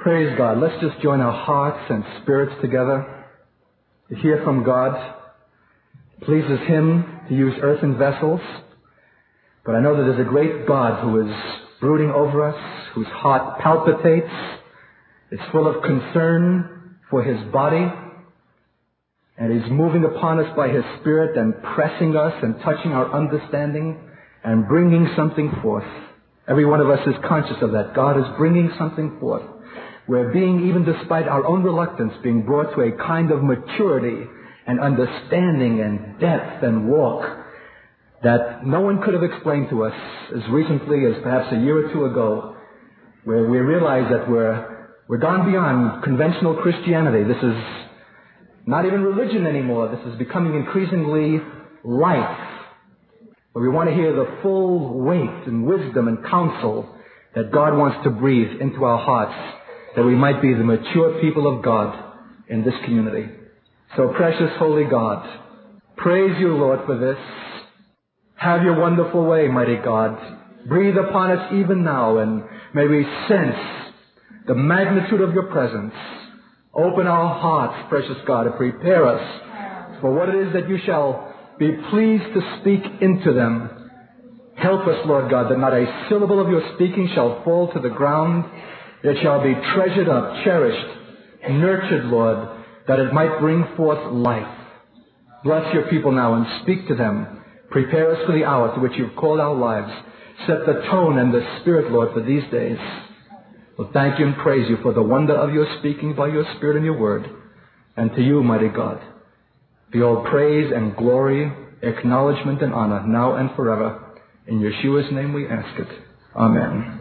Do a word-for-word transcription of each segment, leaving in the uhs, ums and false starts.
Praise God. Let's just join our hearts and spirits together to hear from God. It pleases Him to use earthen vessels, but I know that there's a great God who is brooding over us, whose heart palpitates. It's full of concern for His body, and He's moving upon us by His Spirit and pressing us and touching our understanding and bringing something forth. Every one of us is conscious of that. God is bringing something forth. We're being, even despite our own reluctance, being brought to a kind of maturity and understanding and depth and walk that no one could have explained to us as recently as perhaps a year or two ago, where we realize that we're, we're gone beyond conventional Christianity. This is not even religion anymore. This is becoming increasingly life. But we want to hear the full weight and wisdom and counsel that God wants to breathe into our hearts, that we might be the mature people of God in this community. So precious holy God, praise you, Lord, for this. Have your wonderful way, mighty God. Breathe upon us even now, and may we sense the magnitude of your presence. Open our hearts, precious God, and prepare us for what it is that you shall be pleased to speak into them. Help us, Lord God, that not a syllable of your speaking shall fall to the ground. It shall be treasured up, cherished, nurtured, Lord, that it might bring forth life. Bless your people now and speak to them. Prepare us for the hour to which you've called our lives. Set the tone and the spirit, Lord, for these days. Well, thank you and praise you for the wonder of your speaking by your Spirit and your word. And to you, mighty God, be all praise and glory, acknowledgement and honor, now and forever. In Yeshua's name we ask it. Amen.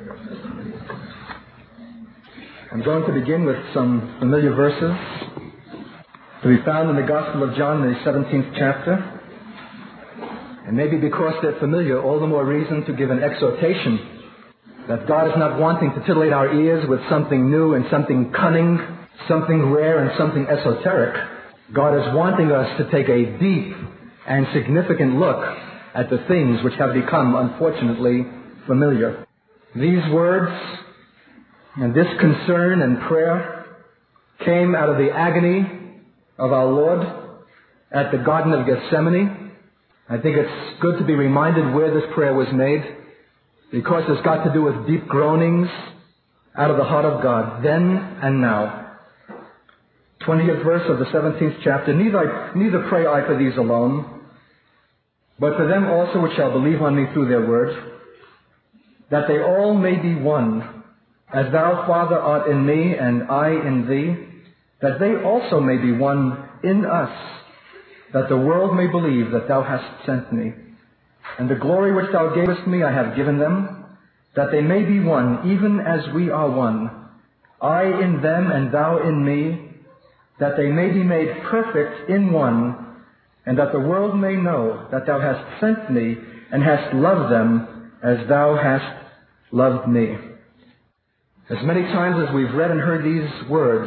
I'm going to begin with some familiar verses to be found in the Gospel of John, in the seventeenth chapter. And maybe because they're familiar, all the more reason to give an exhortation that God is not wanting to titillate our ears with something new and something cunning, something rare and something esoteric. God is wanting us to take a deep and significant look at the things which have become, unfortunately, familiar. These words and this concern and prayer came out of the agony of our Lord at the Garden of Gethsemane. I think it's good to be reminded where this prayer was made, because it's got to do with deep groanings out of the heart of God, then and now. twentieth verse of the seventeenth chapter, neither, neither pray I for these alone, but for them also which shall believe on me through their word, that they all may be one, as thou, Father, art in me, and I in thee, that they also may be one in us, that the world may believe that thou hast sent me. And the glory which thou gavest me I have given them, that they may be one, even as we are one, I in them and thou in me, that they may be made perfect in one, and that the world may know that thou hast sent me and hast loved them as thou hast loved me. As many times as we've read and heard these words,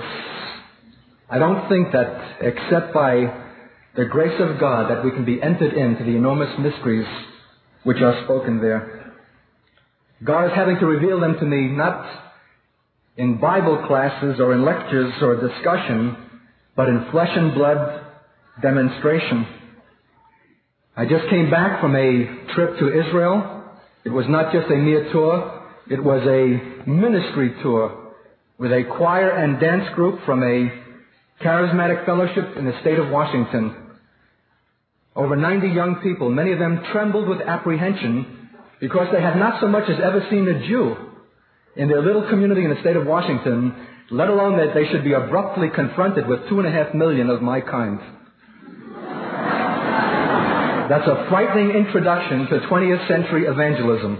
I don't think that except by the grace of God that we can be entered into the enormous mysteries which are spoken there. God is having to reveal them to me not in Bible classes or in lectures or discussion, but in flesh and blood demonstration. I just came back from a trip to Israel. It was not just a mere tour. It was a ministry tour with a choir and dance group from a charismatic fellowship in the state of Washington. Over ninety young people, many of them trembled with apprehension because they had not so much as ever seen a Jew in their little community in the state of Washington, let alone that they should be abruptly confronted with two and a half million of my kind. That's a frightening introduction to twentieth century evangelism.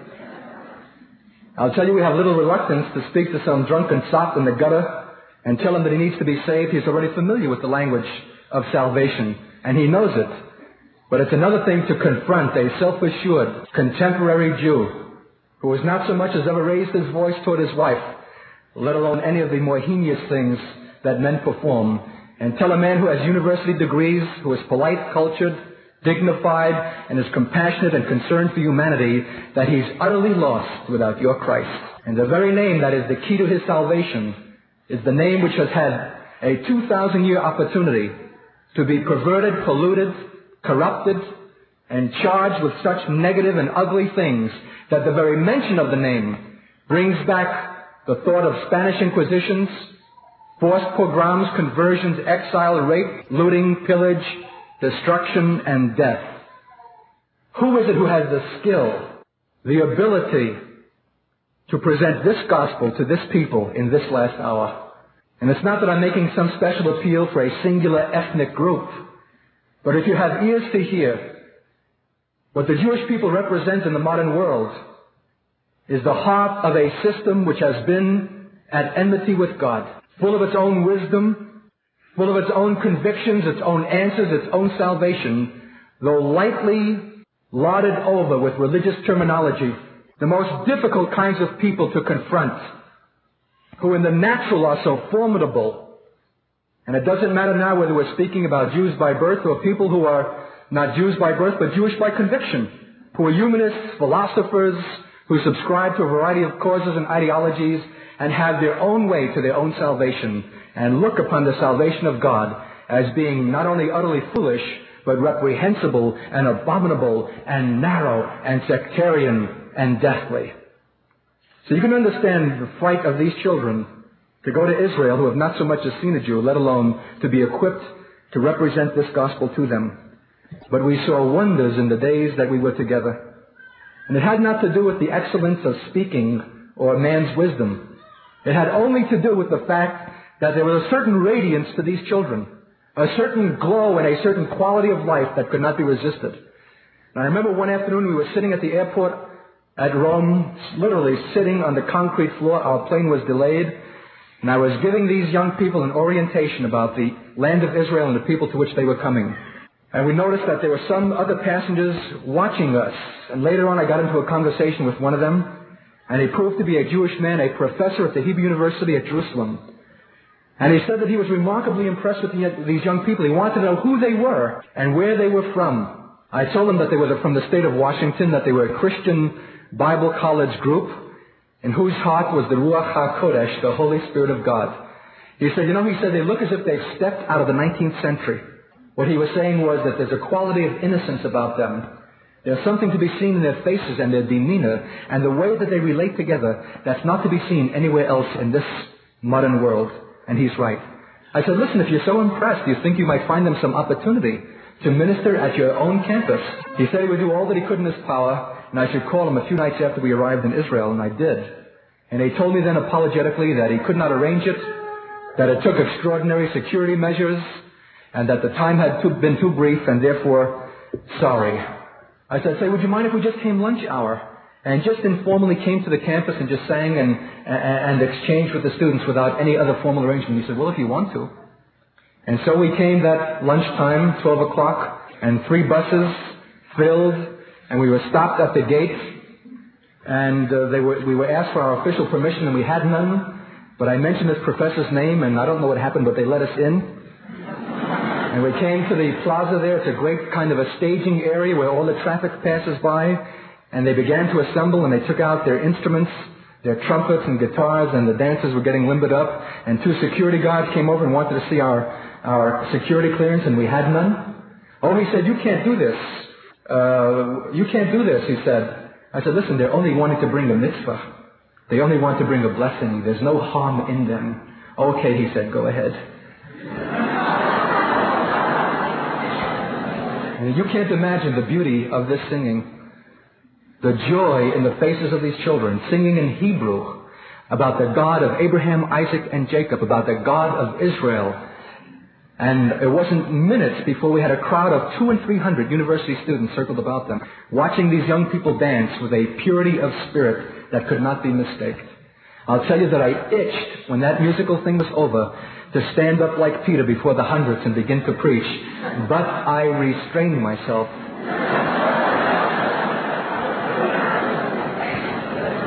I'll tell you, we have little reluctance to speak to some drunken sot in the gutter and tell him that he needs to be saved. He's already familiar with the language of salvation, and he knows it. But it's another thing to confront a self-assured contemporary Jew who has not so much as ever raised his voice toward his wife, let alone any of the more heinous things that men perform, and tell a man who has university degrees, who is polite, cultured, dignified, and is compassionate and concerned for humanity, that he's utterly lost without your Christ. And the very name that is the key to his salvation is the name which has had a two thousand year opportunity to be perverted, polluted, corrupted, and charged with such negative and ugly things that the very mention of the name brings back the thought of Spanish Inquisitions, forced pogroms, conversions, exile, rape, looting, pillage, destruction, and death. Who is it who has the skill, the ability to present this gospel to this people in this last hour? And it's not that I'm making some special appeal for a singular ethnic group, but if you have ears to hear, what the Jewish people represent in the modern world is the heart of a system which has been at enmity with God, full of its own wisdom, full of its own convictions, its own answers, its own salvation, though lightly lauded over with religious terminology, the most difficult kinds of people to confront, who in the natural are so formidable. And it doesn't matter now whether we're speaking about Jews by birth or people who are not Jews by birth, but Jewish by conviction, who are humanists, philosophers, who subscribe to a variety of causes and ideologies and have their own way to their own salvation and look upon the salvation of God as being not only utterly foolish, but reprehensible and abominable and narrow and sectarian and deathly. So you can understand the fright of these children to go to Israel who have not so much as seen a Jew, let alone to be equipped to represent this gospel to them. But we saw wonders in the days that we were together. And it had not to do with the excellence of speaking or man's wisdom. It had only to do with the fact that there was a certain radiance to these children, a certain glow and a certain quality of life that could not be resisted. And I remember one afternoon we were sitting at the airport at Rome, literally sitting on the concrete floor. Our plane was delayed. And I was giving these young people an orientation about the land of Israel and the people to which they were coming. And we noticed that there were some other passengers watching us. And later on I got into a conversation with one of them. And he proved to be a Jewish man, a professor at the Hebrew University at Jerusalem. And he said that he was remarkably impressed with the, these young people. He wanted to know who they were and where they were from. I told him that they were from the state of Washington, that they were a Christian Bible college group in whose heart was the Ruach HaKodesh, the Holy Spirit of God. He said, you know, he said, they look as if they've stepped out of the nineteenth century. What he was saying was that there's a quality of innocence about them. There's something to be seen in their faces and their demeanor and the way that they relate together that's not to be seen anywhere else in this modern world. And he's right. I said, listen, if you're so impressed, do you think you might find them some opportunity to minister at your own campus? He said he would do all that he could in his power, and I should call him a few nights after we arrived in Israel, and I did. And he told me then apologetically that he could not arrange it, that it took extraordinary security measures, and that the time had too, been too brief, and therefore, sorry. I said, say, would you mind if we just came lunch hour and just informally came to the campus and just sang and, and, and exchanged with the students without any other formal arrangement? He said, well, if you want to. And so we came that lunchtime, twelve o'clock, and three buses filled, and we were stopped at the gate, and uh, they were, we were asked for our official permission, and we had none. But I mentioned this professor's name, and I don't know what happened, but they let us in. And we came to the plaza there. It's a great kind of a staging area where all the traffic passes by. And they began to assemble, and they took out their instruments, their trumpets and guitars, and the dancers were getting limbered up. And two security guards came over and wanted to see our, our security clearance, and we had none. Oh, he said, you can't do this. Uh, you can't do this, he said. I said, listen, they're only wanting to bring a mitzvah. They only want to bring a blessing. There's no harm in them. Okay, he said, go ahead. And you can't imagine the beauty of this singing. The joy in the faces of these children, singing in Hebrew about the God of Abraham, Isaac, and Jacob, about the God of Israel. And it wasn't minutes before we had a crowd of two and three hundred university students circled about them, watching these young people dance with a purity of spirit that could not be mistaken. I'll tell you that I itched when that musical thing was over to stand up like Peter before the hundreds and begin to preach. But I restrained myself.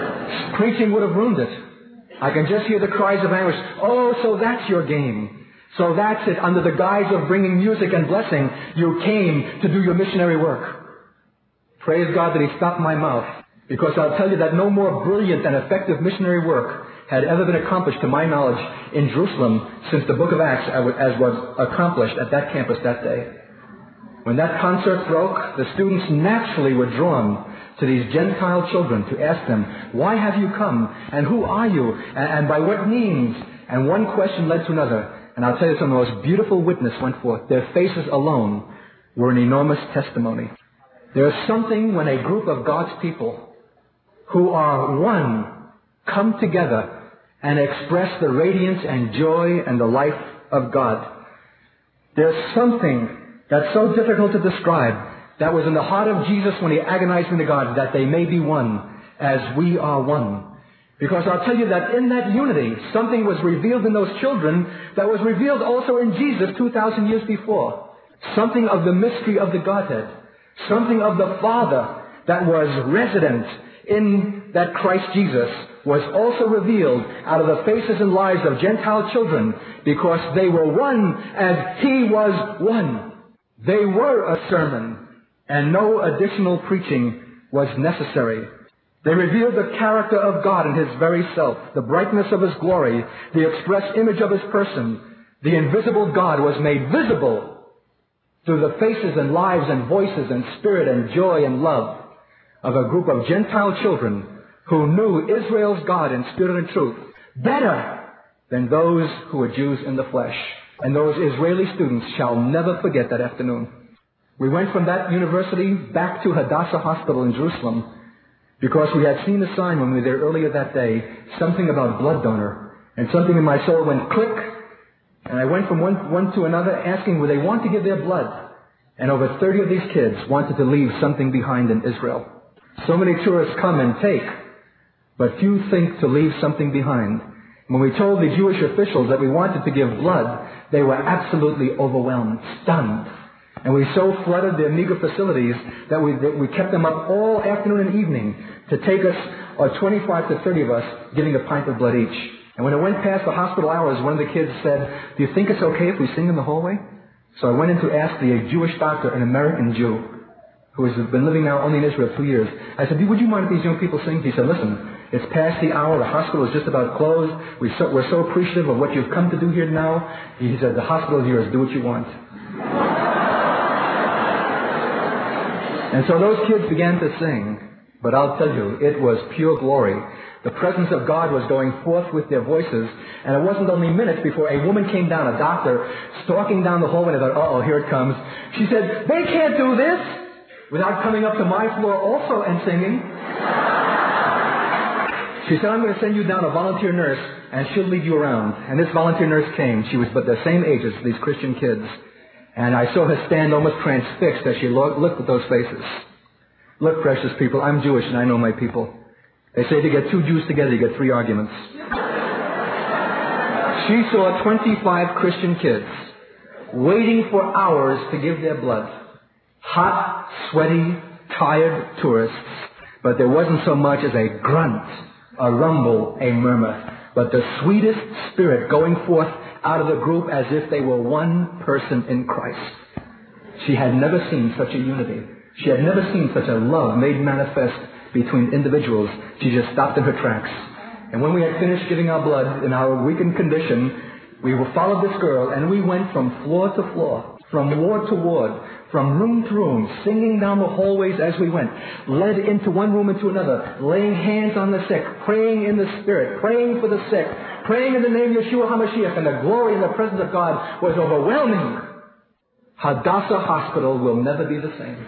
Preaching would have ruined it. I can just hear the cries of anguish. Oh, so that's your game. So that's it. Under the guise of bringing music and blessing, you came to do your missionary work. Praise God that He stopped my mouth. Because I'll tell you that no more brilliant and effective missionary work had ever been accomplished, to my knowledge, in Jerusalem since the book of Acts as was accomplished at that campus that day. When that concert broke, the students naturally were drawn to these Gentile children to ask them, why have you come? And who are you? And, and by what means? And one question led to another. And I'll tell you something, the most beautiful witness went forth. Their faces alone were an enormous testimony. There is something when a group of God's people who are one come together and express the radiance and joy and the life of God. There's something that's so difficult to describe that was in the heart of Jesus when He agonized into God, that they may be one as we are one. Because I'll tell you that in that unity, something was revealed in those children that was revealed also in Jesus two thousand years before. Something of the mystery of the Godhead. Something of the Father that was resident in that Christ Jesus was also revealed out of the faces and lives of Gentile children, because they were one as He was one. They were a sermon, and no additional preaching was necessary. They revealed the character of God in His very self, the brightness of His glory, the express image of His person. The invisible God was made visible through the faces and lives and voices and spirit and joy and love of a group of Gentile children who knew Israel's God in spirit and truth better than those who were Jews in the flesh. And those Israeli students shall never forget that afternoon. We went from that university back to Hadassah Hospital in Jerusalem because we had seen a sign when we were there earlier that day, something about blood donor. And something in my soul went click, and I went from one, one to another asking, would they want to give their blood? And over thirty of these kids wanted to leave something behind in Israel. So many tourists come and take, but few think to leave something behind. When we told the Jewish officials that we wanted to give blood, they were absolutely overwhelmed, stunned. And we so flooded their meager facilities that we, that we kept them up all afternoon and evening to take us, or twenty-five to thirty of us, giving a pint of blood each. And when it went past the hospital hours, one of the kids said, do you think it's okay if we sing in the hallway? So I went in to ask the Jewish doctor, an American Jew, who has been living now only in Israel two years. I said, would you mind if these young people sing? He said, listen, it's past the hour. The hospital is just about closed. We so, we're so appreciative of what you've come to do here now. He said, the hospital is yours. Do what you want. And so those kids began to sing. But I'll tell you, it was pure glory. The presence of God was going forth with their voices. And it wasn't only minutes before a woman came down, a doctor, stalking down the hallway. And I thought, uh-oh, here it comes. She said, they can't do this without coming up to my floor also and singing. She said, I'm going to send you down a volunteer nurse, and she'll lead you around. And this volunteer nurse came. She was but the same age as these Christian kids. And I saw her stand almost transfixed as she lo- looked at those faces. Look, precious people, I'm Jewish and I know my people. They say to get two Jews together, you get three arguments. She saw twenty-five Christian kids waiting for hours to give their blood. Hot, sweaty, tired tourists. But there wasn't so much as a grunt, a rumble, a murmur, but the sweetest spirit going forth out of the group as if they were one person in Christ. She had never seen such a unity. She had never seen such a love made manifest between individuals. She just stopped in her tracks. And when we had finished giving our blood in our weakened condition, we followed this girl and we went from floor to floor, from ward to ward, from room to room, singing down the hallways as we went, led into one room into another, laying hands on the sick, praying in the Spirit, praying for the sick, praying in the name of Yeshua HaMashiach, and the glory and the presence of God was overwhelming. Hadassah Hospital will never be the same.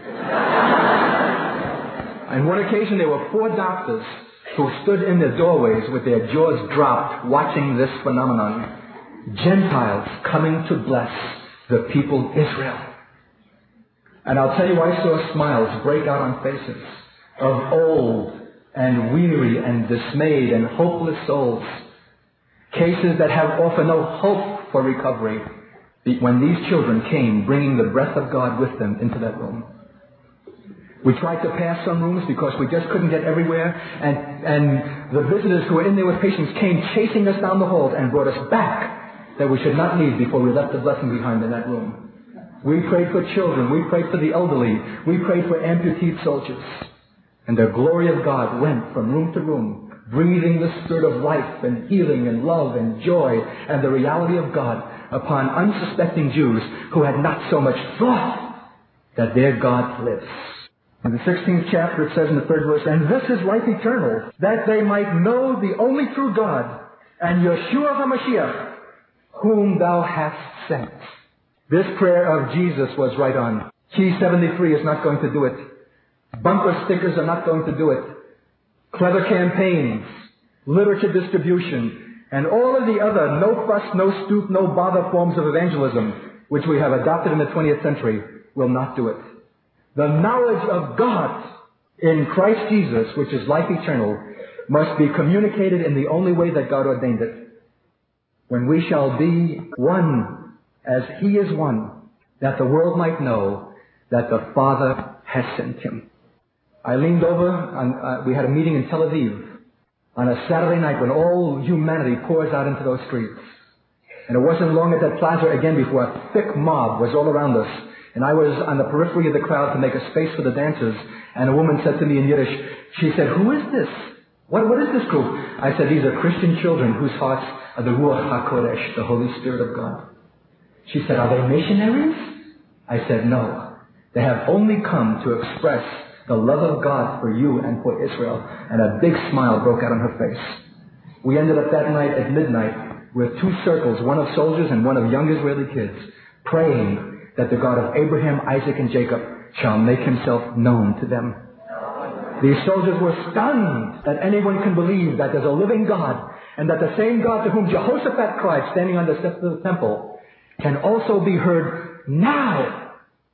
On one occasion, there were four doctors who stood in their doorways with their jaws dropped, watching this phenomenon. Gentiles coming to bless the people Israel. And I'll tell you, I saw smiles break out on faces of old and weary and dismayed and hopeless souls. Cases that have often no hope for recovery. When these children came, bringing the breath of God with them into that room. We tried to pass some rooms because we just couldn't get everywhere. And, and the visitors who were in there with patients came chasing us down the halls and brought us back that we should not leave before we left a blessing behind in that room. We prayed for children. We prayed for the elderly. We prayed for amputee soldiers. And the glory of God went from room to room, breathing the spirit of life and healing and love and joy and the reality of God upon unsuspecting Jews who had not so much thought that their God lives. In the sixteenth chapter, it says in the third verse, "And this is life eternal, that they might know the only true God and Yeshua HaMashiach, whom thou hast sent." This prayer of Jesus was right on. Key seventy-three is not going to do it. Bumper stickers are not going to do it. Clever campaigns, literature distribution, and all of the other no fuss, no stoop, no bother forms of evangelism, which we have adopted in the twentieth century, will not do it. The knowledge of God in Christ Jesus, which is life eternal, must be communicated in the only way that God ordained it. When we shall be one as He is one, that the world might know that the Father has sent Him. I leaned over, on, uh, we had a meeting in Tel Aviv on a Saturday night when all humanity pours out into those streets. And it wasn't long at that plaza again before a thick mob was all around us. And I was on the periphery of the crowd to make a space for the dancers. And a woman said to me in Yiddish, she said, "Who is this? What, what is this group?" I said, "These are Christian children whose hearts are the Ruach HaKodesh, the Holy Spirit of God." She said, "Are they missionaries?" I said, "No. They have only come to express the love of God for you and for Israel." And a big smile broke out on her face. We ended up that night at midnight with two circles, one of soldiers and one of young Israeli kids, praying that the God of Abraham, Isaac, and Jacob shall make Himself known to them. These soldiers were stunned that anyone can believe that there's a living God, and that the same God to whom Jehoshaphat cried standing on the steps of the temple can also be heard now,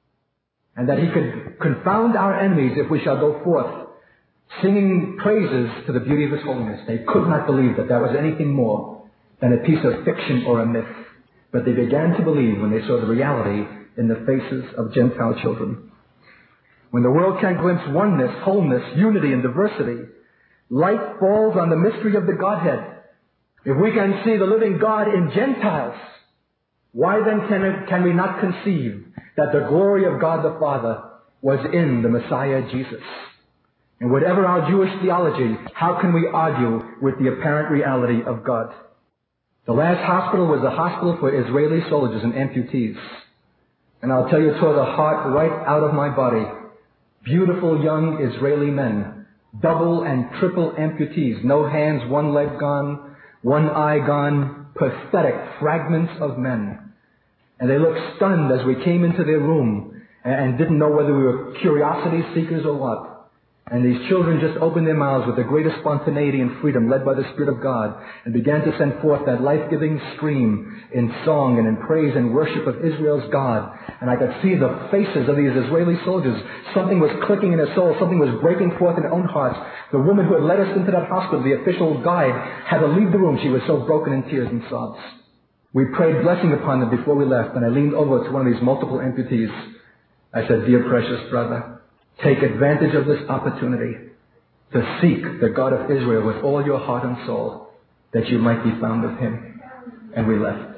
and that He could confound our enemies if we shall go forth singing praises to the beauty of His holiness. They could not believe that that was anything more than a piece of fiction or a myth. But they began to believe when they saw the reality in the faces of Gentile children. When the world can glimpse oneness, wholeness, unity, and diversity, light falls on the mystery of the Godhead. If we can see the living God in Gentiles, why then can, it, can we not conceive that the glory of God the Father was in the Messiah Jesus? And whatever our Jewish theology, how can we argue with the apparent reality of God? The last hospital was a hospital for Israeli soldiers and amputees. And I'll tell you, it tore the heart right out of my body. Beautiful young Israeli men, double and triple amputees, no hands, one leg gone, one eye gone, pathetic fragments of men. And they looked stunned as we came into their room and didn't know whether we were curiosity seekers or what. And these children just opened their mouths with the greatest spontaneity and freedom, led by the Spirit of God, and began to send forth that life-giving stream in song and in praise and worship of Israel's God. And I could see the faces of these Israeli soldiers. Something was clicking in their souls. Something was breaking forth in their own hearts. The woman who had led us into that hospital, the official guide, had to leave the room. She was so broken in tears and sobs. We prayed blessing upon them before we left, and I leaned over to one of these multiple amputees. I said, "Dear precious brother, take advantage of this opportunity to seek the God of Israel with all your heart and soul, that you might be found of Him." And we left.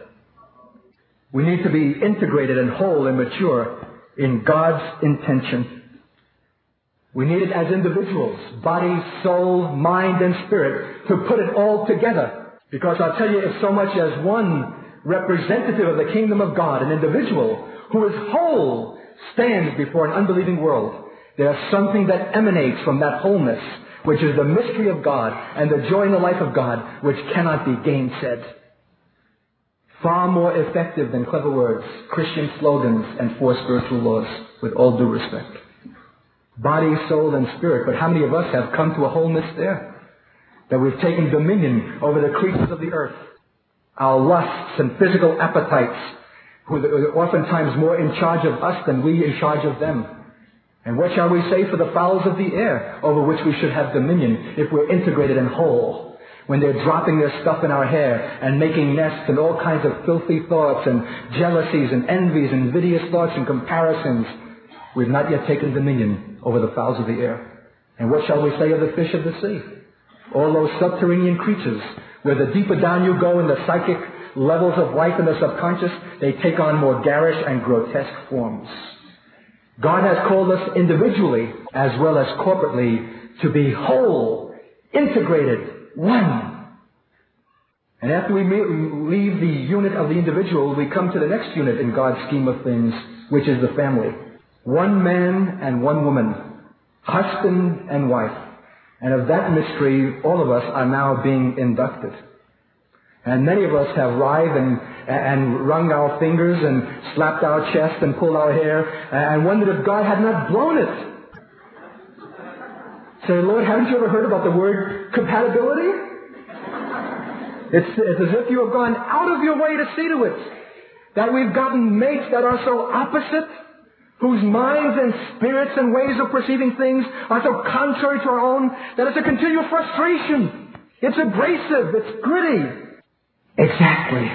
We need to be integrated and whole and mature in God's intention. We need it as individuals, body, soul, mind, and spirit, to put it all together. Because I'll tell you, if so much as one representative of the kingdom of God, an individual who is whole, stands before an unbelieving world, there's something that emanates from that wholeness, which is the mystery of God and the joy in the life of God, which cannot be gainsaid. Far more effective than clever words, Christian slogans, and four spiritual laws, with all due respect. Body, soul, and spirit. But how many of us have come to a wholeness there? That we've taken dominion over the creatures of the earth. Our lusts and physical appetites, who are oftentimes more in charge of us than we in charge of them. And what shall we say for the fowls of the air, over which we should have dominion if we're integrated and whole? When they're dropping their stuff in our hair and making nests and all kinds of filthy thoughts and jealousies and envies and invidious thoughts and comparisons, we've not yet taken dominion over the fowls of the air. And what shall we say of the fish of the sea? All those subterranean creatures, where the deeper down you go in the psychic levels of life in the subconscious, they take on more garish and grotesque forms. God has called us individually as well as corporately to be whole, integrated, one. And after we leave the unit of the individual, we come to the next unit in God's scheme of things, which is the family. One man and one woman, husband and wife. And of that mystery, all of us are now being inducted. And many of us have writhed and, and wrung our fingers and slapped our chest and pulled our hair and wondered if God had not blown it. Say, Lord, haven't you ever heard about the word compatibility? It's, it's as if you have gone out of your way to see to it that we've gotten mates that are so opposite, whose minds and spirits and ways of perceiving things are so contrary to our own, that it's a continual frustration. It's abrasive. It's gritty. Exactly.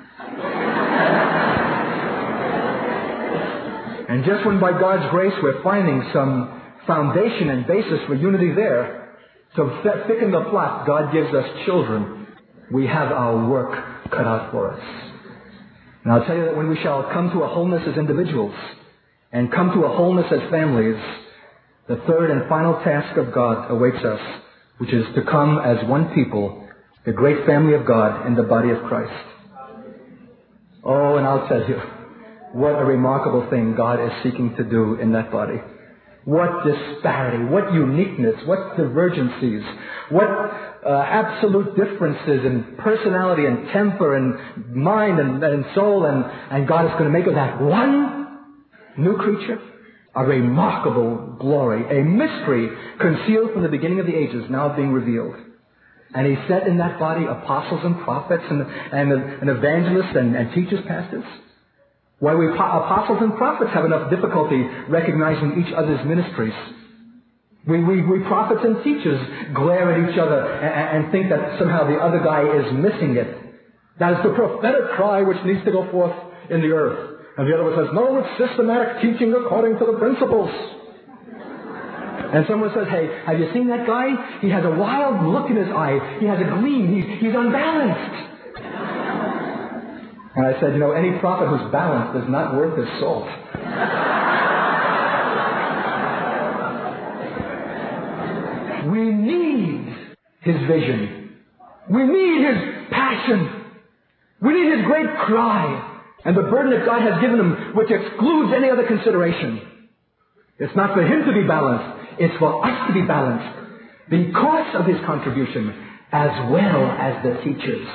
And just when by God's grace we're finding some foundation and basis for unity there, to thicken the plot, God gives us children. We have our work cut out for us. And I'll tell you that when we shall come to a wholeness as individuals and come to a wholeness as families, the third and final task of God awaits us, which is to come as one people, the great family of God in the body of Christ. Oh, and I'll tell you, what a remarkable thing God is seeking to do in that body. What disparity, what uniqueness, what divergencies, what uh, absolute differences in personality and temper and mind and, and soul, and, and God is going to make of that one new creature a remarkable glory, a mystery concealed from the beginning of the ages, now being revealed. And He set in that body apostles and prophets and, and, and evangelists and, and teachers, pastors. Why we apostles and prophets have enough difficulty recognizing each other's ministries. We, we, we prophets and teachers glare at each other and, and think that somehow the other guy is missing it. That is the prophetic cry which needs to go forth in the earth. And the other one says, no, it's systematic teaching according to the principles. And someone says, hey, have you seen that guy? He has a wild look in his eye. He has a gleam. He's, he's unbalanced. And I said, you know, any prophet who's balanced is not worth his salt. We need His vision. We need His passion. We need His great cry. And the burden that God has given Him, which excludes any other consideration. It's not for Him to be balanced. It's for us to be balanced because of His contribution as well as the teachers.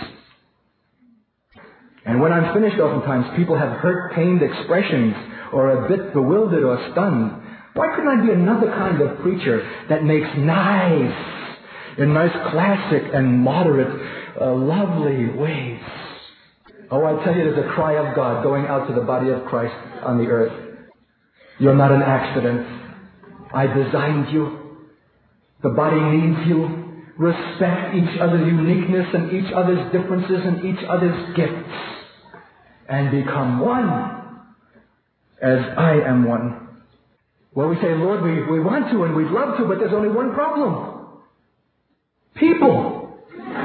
And when I'm finished, oftentimes people have hurt, pained expressions or a bit bewildered or stunned. Why couldn't I be another kind of preacher that makes nice, in nice classic and moderate, uh, lovely ways? Oh, I tell you, there's a cry of God going out to the body of Christ on the earth. You're not an accident. I designed you. The body needs you. Respect each other's uniqueness and each other's differences and each other's gifts. And become one as I am one. Well, we say, Lord, we, we want to and we'd love to, but there's only one problem. People.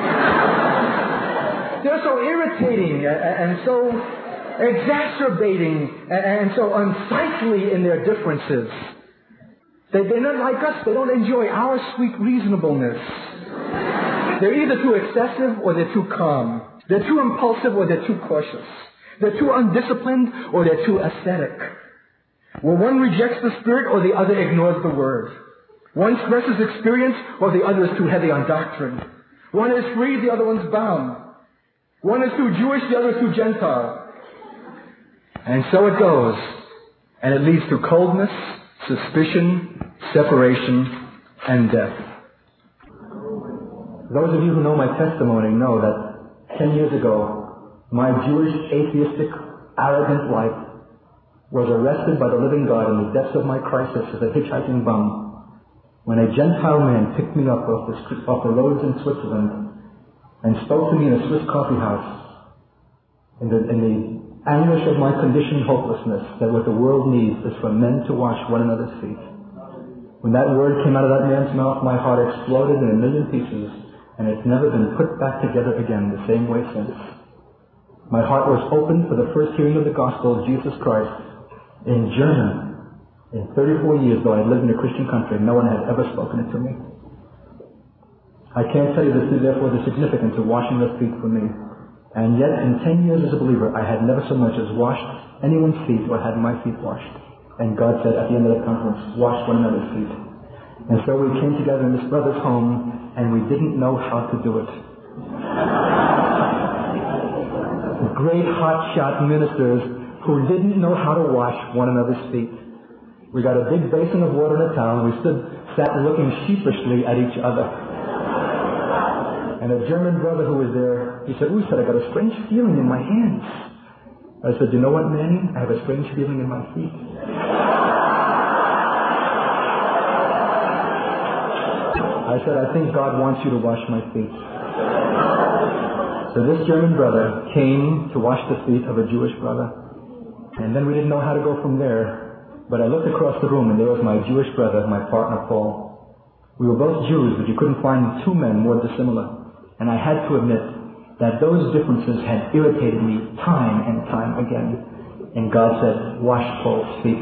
They're so irritating and so exacerbating and so unsightly in their differences. They, they're not like us. They don't enjoy our sweet reasonableness. They're either too excessive or they're too calm. They're too impulsive or they're too cautious. They're too undisciplined or they're too ascetic. Well, one rejects the Spirit or the other ignores the Word. One stresses experience or the other is too heavy on doctrine. One is free, the other one's bound. One is too Jewish, the other is too Gentile. And so it goes. And it leads to coldness, suspicion, separation, and death. Those of you who know my testimony know that ten years ago, my Jewish, atheistic, arrogant life was arrested by the living God in the depths of my crisis as a hitchhiking bum when a Gentile man picked me up off the, street, off the roads in Switzerland and spoke to me in a Swiss coffee house in the, in the anguish of my conditioned hopelessness, that what the world needs is for men to wash one another's feet. When that word came out of that man's mouth, my heart exploded in a million pieces, and it's never been put back together again the same way since. My heart was opened for the first hearing of the gospel of Jesus Christ in German. In thirty-four years, though I had lived in a Christian country, no one had ever spoken it to me. I can't tell you this, therefore, the significance of washing the feet for me. And yet, in ten years as a believer, I had never so much as washed anyone's feet or had my feet washed. And God said at the end of the conference, wash one another's feet. And so we came together in this brother's home, and we didn't know how to do it. Great hotshot ministers who didn't know how to wash one another's feet. We got a big basin of water in a towel, and we stood, sat looking sheepishly at each other. And a German brother who was there, he said, "Ooh," he said, "I got a strange feeling in my hands." I said, "You know what, Manny? I have a strange feeling in my feet." I said, "I think God wants you to wash my feet." So this German brother came to wash the feet of a Jewish brother. And then we didn't know how to go from there. But I looked across the room, and there was my Jewish brother, my partner Paul. We were both Jews, but you couldn't find two men more dissimilar. And I had to admit that those differences had irritated me time and time again. And God said, "Wash Paul's feet."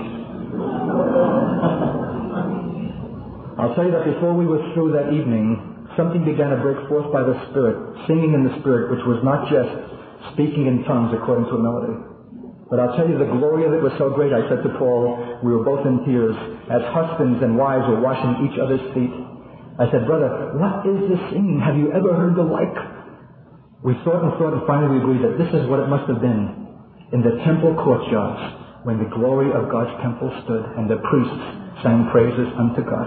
I'll tell you that before we were through that evening, something began to break forth by the Spirit, singing in the Spirit, which was not just speaking in tongues according to a melody. But I'll tell you, the glory of it was so great, I said to Paul, we were both in tears, as husbands and wives were washing each other's feet. I said, "Brother, what is this singing? Have you ever heard the like?" We thought and thought, and finally we agreed that this is what it must have been in the temple courtyards when the glory of God's temple stood and the priests sang praises unto God.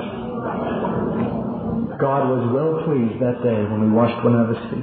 God was well pleased that day when we washed one another's feet.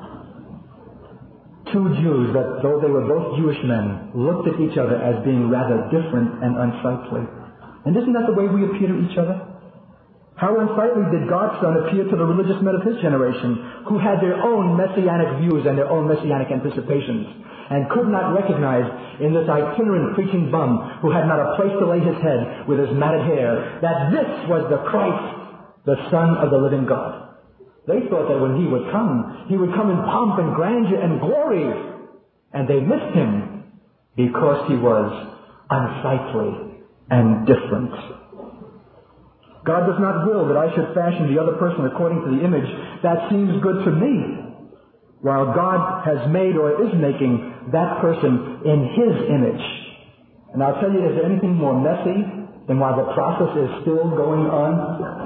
Two Jews that, though they were both Jewish men, looked at each other as being rather different and unsightly. And isn't that the way we appear to each other? How unsightly did God's Son appear to the religious men of his generation, who had their own messianic views and their own messianic anticipations, and could not recognize in this itinerant preaching bum, who had not a place to lay his head with his matted hair, that this was the Christ, the Son of the living God. They thought that when he would come, he would come in pomp and grandeur and glory. And they missed him because he was unsightly and different. God does not will that I should fashion the other person according to the image that seems good to me, while God has made or is making that person in his image. And I'll tell you, is there anything more messy than while the process is still going on?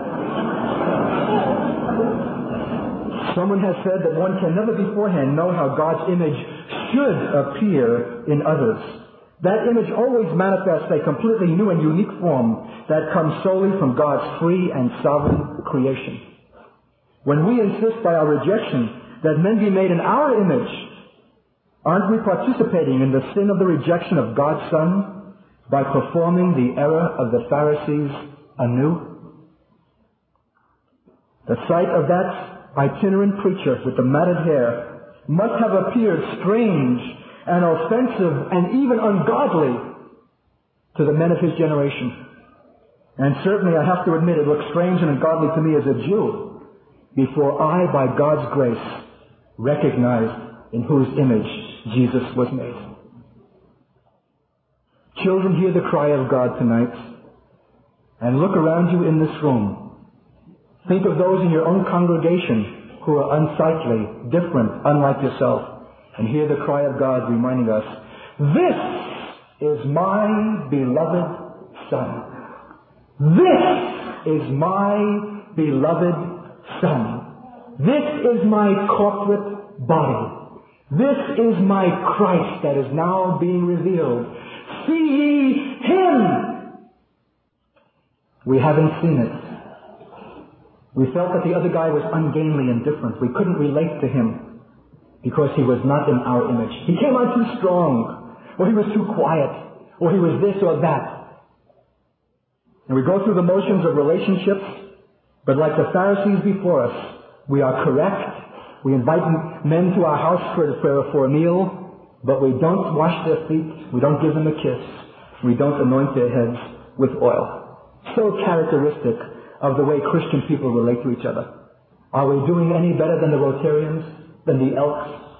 Someone has said that one can never beforehand know how God's image should appear in others. That image always manifests a completely new and unique form that comes solely from God's free and sovereign creation. When we insist by our rejection that men be made in our image, aren't we participating in the sin of the rejection of God's Son by performing the error of the Pharisees anew? The sight of that itinerant preacher with the matted hair must have appeared strange and offensive and even ungodly to the men of his generation. And certainly I have to admit it looked strange and ungodly to me as a Jew before I, by God's grace, recognized in whose image Jesus was made. Children, hear the cry of God tonight and look around you in this room. Think of those in your own congregation who are unsightly, different, unlike yourself, and hear the cry of God reminding us, "This is my beloved Son. This is my beloved Son. This is my corporate body. This is my Christ that is now being revealed. See ye Him." We haven't seen it. We felt that the other guy was ungainly and different. We couldn't relate to him because he was not in our image. He came on too strong, or he was too quiet, or he was this or that. And we go through the motions of relationships, but like the Pharisees before us, we are correct. We invite men to our house for, for, for a meal, but we don't wash their feet. We don't give them a kiss. We don't anoint their heads with oil. So characteristic of the way Christian people relate to each other. Are we doing any better than the Rotarians, than the Elks,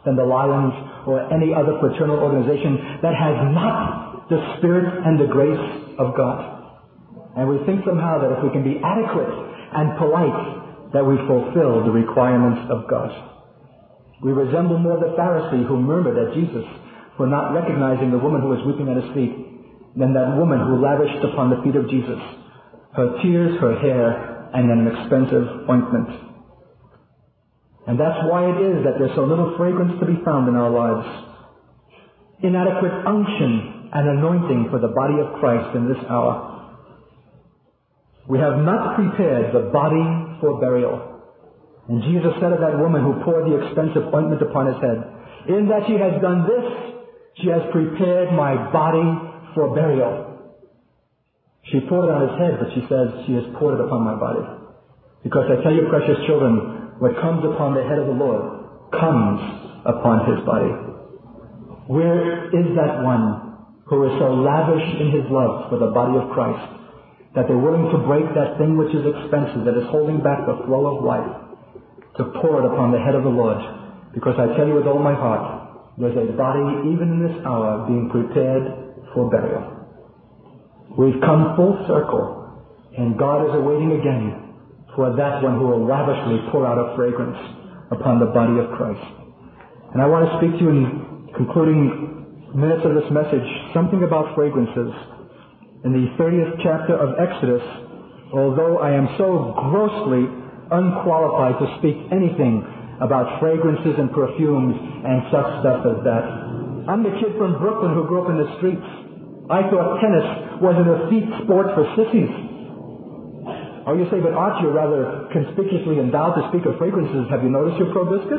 than the Lions or any other fraternal organization that has not the Spirit and the grace of God. And we think somehow that if we can be adequate and polite, that we fulfill the requirements of God. We resemble more the Pharisee who murmured at Jesus for not recognizing the woman who was weeping at his feet than that woman who lavished upon the feet of Jesus her tears, her hair, and an expensive ointment. And that's why it is that there's so little fragrance to be found in our lives. Inadequate unction and anointing for the body of Christ in this hour. We have not prepared the body for burial. And Jesus said of that woman who poured the expensive ointment upon his head, in that she has done this, she has prepared my body for burial. She poured it on his head, but she says she has poured it upon my body. Because I tell you, precious children, what comes upon the head of the Lord comes upon his body. Where is that one who is so lavish in his love for the body of Christ that they're willing to break that thing which is expensive, that is holding back the flow of life, to pour it upon the head of the Lord? Because I tell you with all my heart, there's a body, even in this hour, being prepared for burial. We've come full circle, and God is awaiting again for that one who will lavishly pour out a fragrance upon the body of Christ. And I want to speak to you in concluding minutes of this message something about fragrances. In the thirtieth chapter of Exodus, although I am so grossly unqualified to speak anything about fragrances and perfumes and such stuff as that. I'm the kid from Brooklyn who grew up in the streets. I thought tennis was an effete sport for sissies. Oh, you say, but Art, you're rather conspicuously endowed to speak of fragrances. Have you noticed your proboscis?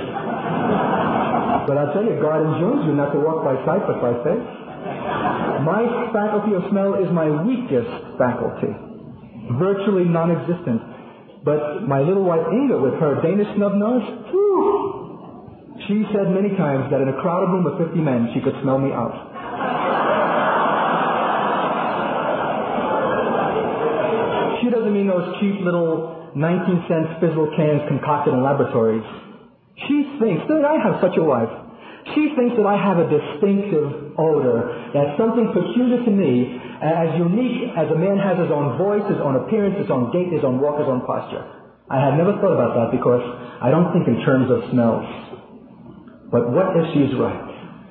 But I'll tell you, God enjoins you not to walk by sight but by faith. My faculty of smell is my weakest faculty. Virtually non-existent. But my little wife Inga, with her Danish snub nose, whew, she said many times that in a crowded room of fifty men, she could smell me out. She doesn't mean those cheap little nineteen cent fizzle cans concocted in laboratories. She thinks that I have such a wife. She thinks that I have a distinctive odor, that's something peculiar to me, as unique as a man has his own voice, his own appearance, his own gait, his own walk, his own posture. I had never thought about that because I don't think in terms of smells. But what if she's right?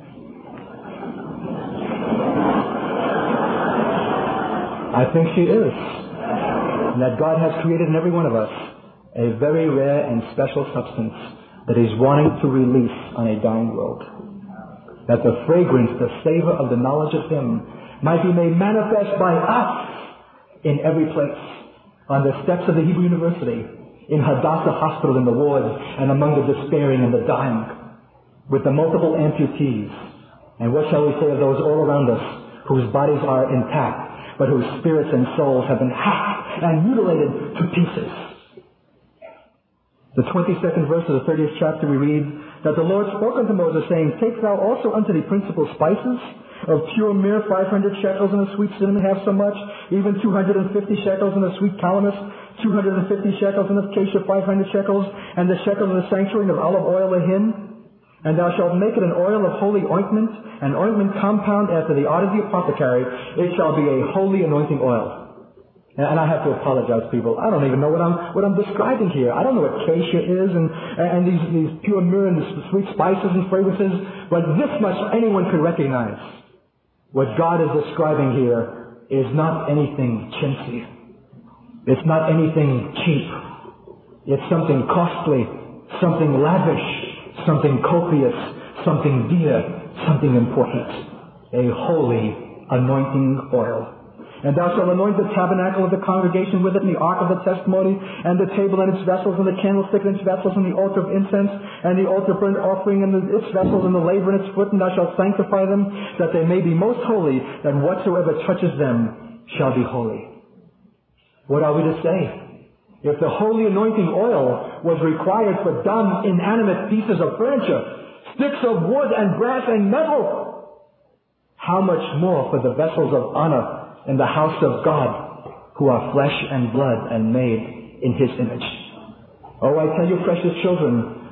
I think she is. And that God has created in every one of us a very rare and special substance that He's wanting to release on a dying world. That the fragrance, the savor of the knowledge of Him might be made manifest by us in every place. On the steps of the Hebrew University, in Hadassah Hospital in the wards, and among the despairing and the dying, with the multiple amputees. And what shall we say of those all around us whose bodies are intact, but whose spirits and souls have been hacked and mutilated to pieces? The twenty-second verse of the thirtieth chapter we read that the Lord spoke unto Moses, saying, Take thou also unto the principal spices of pure myrrh five hundred shekels, and of sweet cinnamon half so much, even two hundred fifty shekels, and of sweet calamus two hundred fifty shekels, and of cassia five hundred shekels, and the shekel of the sanctuary, and of olive oil a hin. And thou shalt make it an oil of holy ointment, an ointment compound after the art of the apothecary. It shall be a holy anointing oil. And I have to apologize, people. I don't even know what I'm what I'm describing here. I don't know what cassia is and and these these pure myrrh and these sweet spices and fragrances, but this much anyone could recognize. What God is describing here is not anything chintzy. It's not anything cheap. It's something costly, something lavish, something copious, something dear, something important. A holy anointing oil. And thou shalt anoint the tabernacle of the congregation with it, and the ark of the testimony, and the table and its vessels, and the candlestick and its vessels, and the altar of incense, and the altar of burnt offering, and the, its vessels, and the laver and its foot, and thou shalt sanctify them, that they may be most holy, that whatsoever touches them shall be holy. What are we to say? If the holy anointing oil was required for dumb, inanimate pieces of furniture, sticks of wood and brass and metal, how much more for the vessels of honor in the house of God, who are flesh and blood and made in His image? Oh, I tell you, precious children,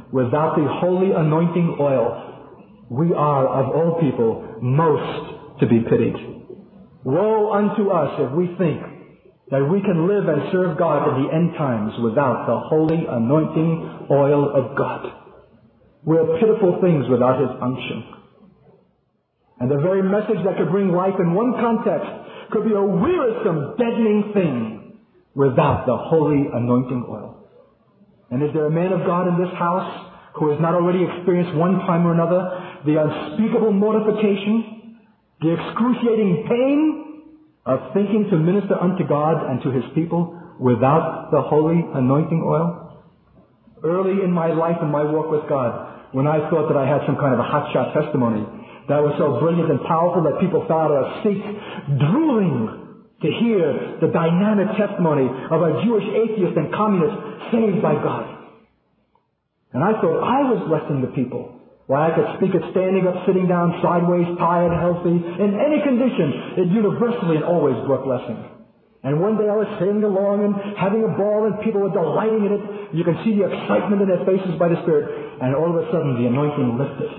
without the holy anointing oil, we are, of all people, most to be pitied. Woe unto us if we think that we can live and serve God in the end times without the holy anointing oil of God. We're pitiful things without His unction. And the very message that could bring life in one context could be a wearisome, deadening thing without the holy anointing oil. And is there a man of God in this house who has not already experienced one time or another the unspeakable mortification, the excruciating pain of thinking to minister unto God and to His people without the holy anointing oil? Early in my life and my walk with God, when I thought that I had some kind of a hotshot testimony that was so brilliant and powerful that people fell out of their seats, drooling to hear the dynamic testimony of a Jewish atheist and communist saved by God. And I thought I was blessing the people. Why, I could speak it standing up, sitting down, sideways, tired, healthy, in any condition. It universally and always brought blessing. And one day I was sailing along and having a ball and people were delighting in it. You can see the excitement in their faces by the Spirit. And all of a sudden the anointing lifted.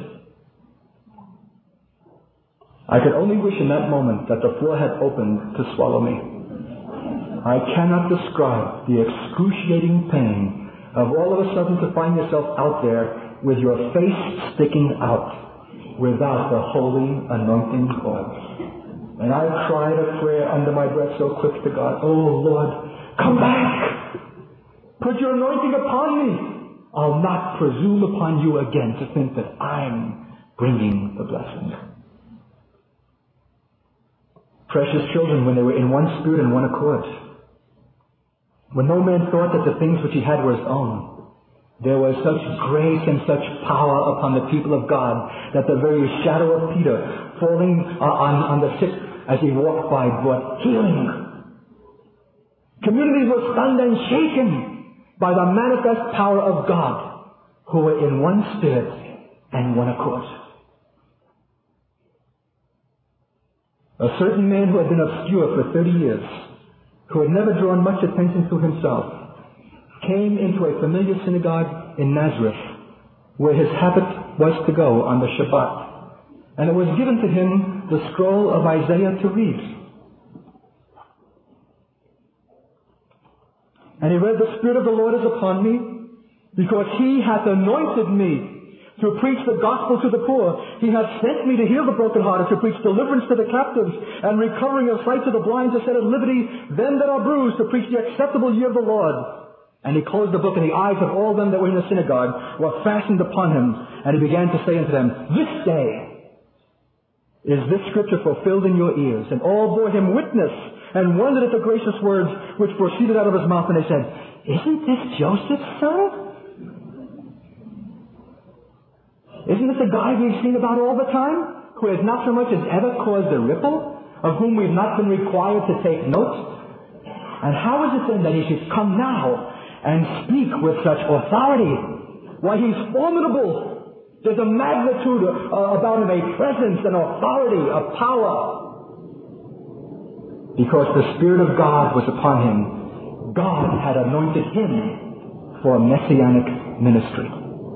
I could only wish in that moment that the floor had opened to swallow me. I cannot describe the excruciating pain of all of a sudden to find yourself out there with your face sticking out without the holy anointing oil. And I cried a prayer under my breath so quick to God, "Oh Lord, come back! Put your anointing upon me. I'll not presume upon you again to think that I'm bringing the blessing." Precious children, when they were in one spirit and one accord, when no man thought that the things which he had were his own, there was such grace and such power upon the people of God that the very shadow of Peter falling on, on the sick as he walked by brought healing. Communities were stunned and shaken by the manifest power of God, who were in one spirit and one accord. A certain man who had been obscure for thirty years, who had never drawn much attention to himself, came into a familiar synagogue in Nazareth, where his habit was to go on the Shabbat. And it was given to him the scroll of Isaiah to read. And he read, "The Spirit of the Lord is upon me, because He hath anointed me to preach the gospel to the poor. He hath sent me to heal the brokenhearted, to preach deliverance to the captives, and recovering of sight to the blind, to set at liberty them that are bruised, to preach the acceptable year of the Lord." And he closed the book, and the eyes of all them that were in the synagogue were fastened upon him. And he began to say unto them, "This day is this scripture fulfilled in your ears." And all bore him witness, and wondered at the gracious words which proceeded out of his mouth. And they said, "Isn't this Joseph's son? Isn't this a guy we've seen about all the time, who has not so much as ever caused a ripple, of whom we've not been required to take note? And how is it then that he should come now and speak with such authority? Why, he's formidable. There's a magnitude uh, about him, a presence, an authority, a power." Because the Spirit of God was upon him. God had anointed him for a messianic ministry.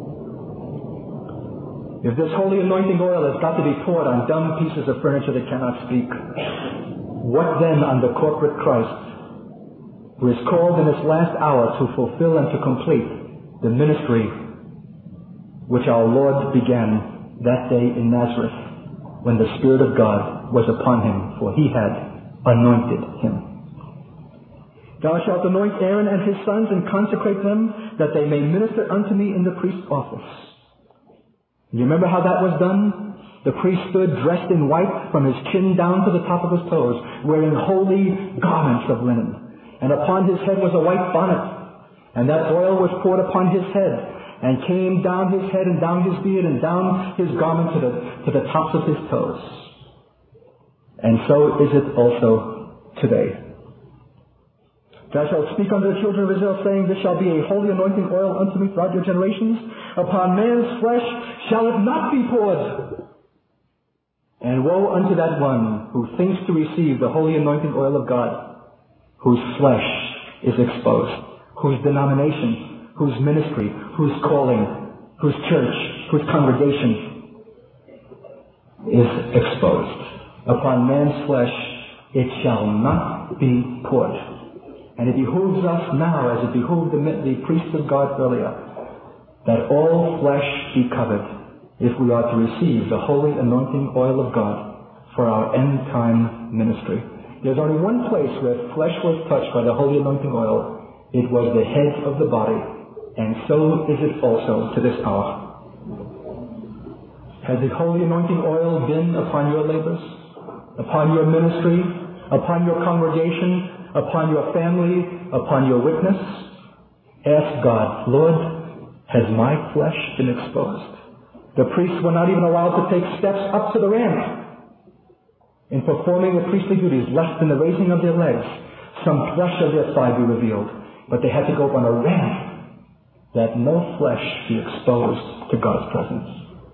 If this holy anointing oil has got to be poured on dumb pieces of furniture that cannot speak, what then on the corporate Christ, who is called in this last hour to fulfill and to complete the ministry which our Lord began that day in Nazareth, when the Spirit of God was upon him, for He had anointed him. "Thou shalt anoint Aaron and his sons, and consecrate them, that they may minister unto me in the priest's office." You remember how that was done? The priest stood dressed in white from his chin down to the top of his toes, wearing holy garments of linen. And upon his head was a white bonnet. And that oil was poured upon his head, and came down his head and down his beard and down his garment to the, to the tops of his toes. And so is it also today. "Thou shalt speak unto the children of Israel, saying, This shall be a holy anointing oil unto me throughout your generations. Upon man's flesh shall it not be poured. And woe unto that one who thinks to receive the holy anointing oil of God, whose flesh is exposed, whose denomination, whose ministry, whose calling whose church, whose congregation is exposed. Upon man's flesh it shall not be poured. And it behooves us now, as it behooved the, the priests of God earlier, that all flesh be covered if we are to receive the holy anointing oil of God for our end-time ministry. There's only one place where flesh was touched by the holy anointing oil. It was the head of the body, and so is it also to this hour. Has the holy anointing oil been upon your labors, upon your ministry, upon your congregation, upon your family, upon your witness? Ask God, Lord, has my flesh been exposed? The priests were not even allowed to take steps up to the ramp in performing the priestly duties, lest in the raising of their legs some flesh of their thigh be revealed. But they had to go up on a ramp that no flesh be exposed to God's presence.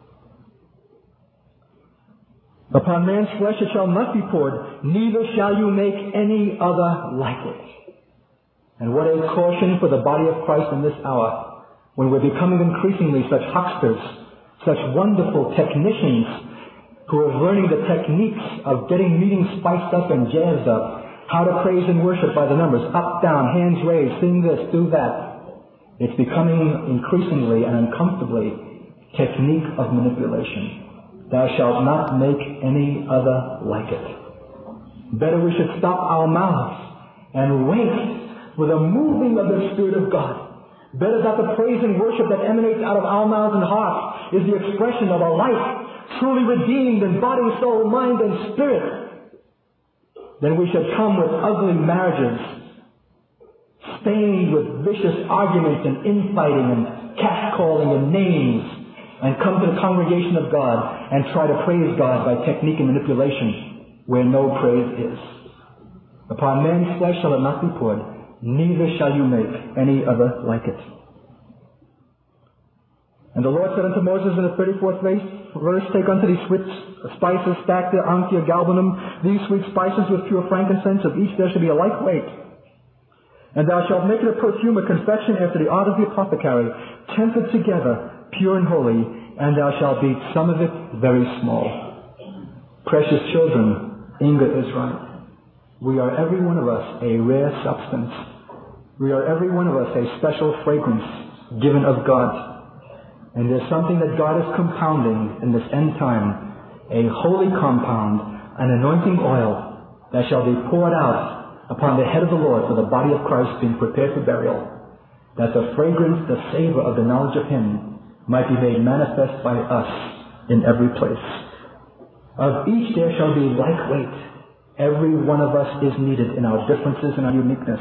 Upon man's flesh it shall not be poured, neither shall you make any other like it. And what a caution for the body of Christ in this hour, when we're becoming increasingly such hucksters, such wonderful technicians who are learning the techniques of getting meetings spiced up and jazzed up, how to praise and worship by the numbers, up, down, hands raised, sing this, do that. It's becoming increasingly and uncomfortably technique of manipulation. Thou shalt not make any other like it. Better we should stop our mouths and wait for the moving of the Spirit of God. Better that the praise and worship that emanates out of our mouths and hearts is the expression of a life truly redeemed in body, soul, mind, and spirit. Then we should come with ugly marriages, stained with vicious arguments and infighting and catcalling and names, and come to the congregation of God and try to praise God by technique and manipulation where no praise is. Upon man's flesh shall it not be poured, neither shall you make any other like it. And the Lord said unto Moses in the thirty-fourth verse, Take unto thee sweet spices, stacte, antia, galbanum, these sweet spices with pure frankincense, of each there shall be a like weight. And thou shalt make it a perfume, a confection after the art of the apothecary, tempered together, pure and holy, and thou shalt beat some of it very small. Precious children, Inga is right. We are every one of us a rare substance. We are every one of us a special fragrance given of God. And there's something that God is compounding in this end time, a holy compound, an anointing oil that shall be poured out upon the head of the Lord for the body of Christ being prepared for burial, that the fragrance, the savor of the knowledge of Him might be made manifest by us in every place. Of each there shall be like weight. Every one of us is needed in our differences and our uniqueness.